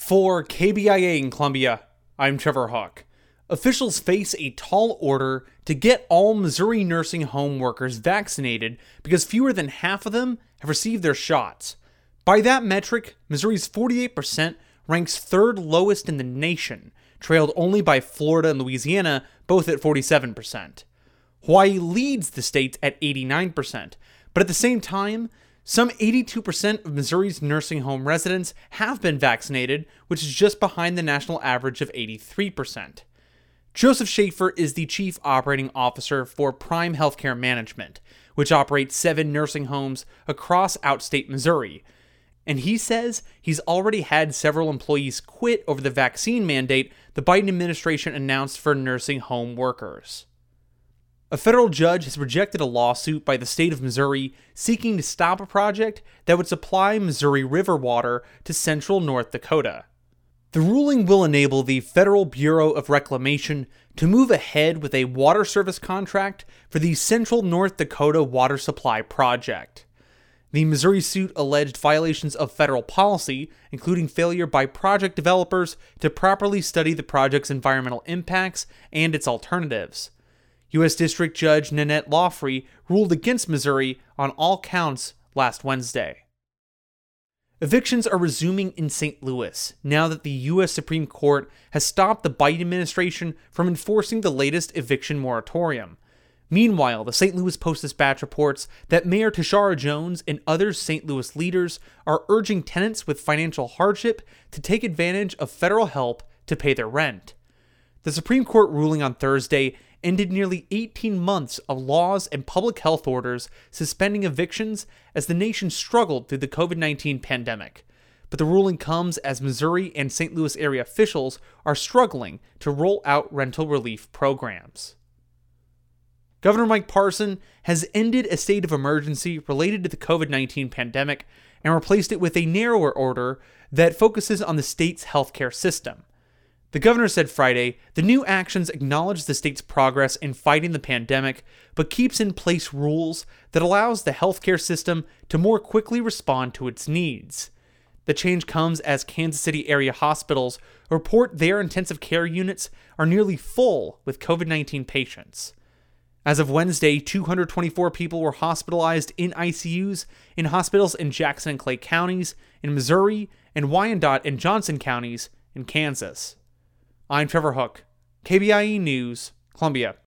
For KBIA in Columbia, I'm Trevor Hook. Officials face a tall order to get all Missouri nursing home workers vaccinated because fewer than half of them have received their shots. By that metric, Missouri's 48% ranks third lowest in the nation, trailed only by Florida and Louisiana, both at 47%. Hawaii leads the states at 89%, but at the same time, some 82% of Missouri's nursing home residents have been vaccinated, which is just behind the national average of 83%. Joseph Schaefer is the Chief Operating Officer for Prime Healthcare Management, which operates 7 nursing homes across outstate Missouri. And he says he's already had several employees quit over the vaccine mandate the Biden administration announced for nursing home workers. A federal judge has rejected a lawsuit by the state of Missouri seeking to stop a project that would supply Missouri River water to central North Dakota. The ruling will enable the Federal Bureau of Reclamation to move ahead with a water service contract for the Central North Dakota Water Supply Project. The Missouri suit alleged violations of federal policy, including failure by project developers to properly study the project's environmental impacts and its alternatives. U.S. District Judge Nanette Laughrey ruled against Missouri on all counts last Wednesday. Evictions are resuming in St. Louis now that the U.S. Supreme Court has stopped the Biden administration from enforcing the latest eviction moratorium. Meanwhile, the St. Louis Post-Dispatch reports that Mayor Tishaura Jones and other St. Louis leaders are urging tenants with financial hardship to take advantage of federal help to pay their rent. The Supreme Court ruling on Thursday ended nearly 18 months of laws and public health orders suspending evictions as the nation struggled through the COVID-19 pandemic. But the ruling comes as Missouri and St. Louis area officials are struggling to roll out rental relief programs. Governor Mike Parson has ended a state of emergency related to the COVID-19 pandemic and replaced it with a narrower order that focuses on the state's healthcare system. The governor said Friday the new actions acknowledge the state's progress in fighting the pandemic, but keeps in place rules that allows the healthcare system to more quickly respond to its needs. The change comes as Kansas City area hospitals report their intensive care units are nearly full with COVID-19 patients. As of Wednesday, 224 people were hospitalized in ICUs in hospitals in Jackson and Clay counties, in Missouri, and Wyandotte and Johnson counties in Kansas. I'm Trevor Hook, KBIE News, Columbia.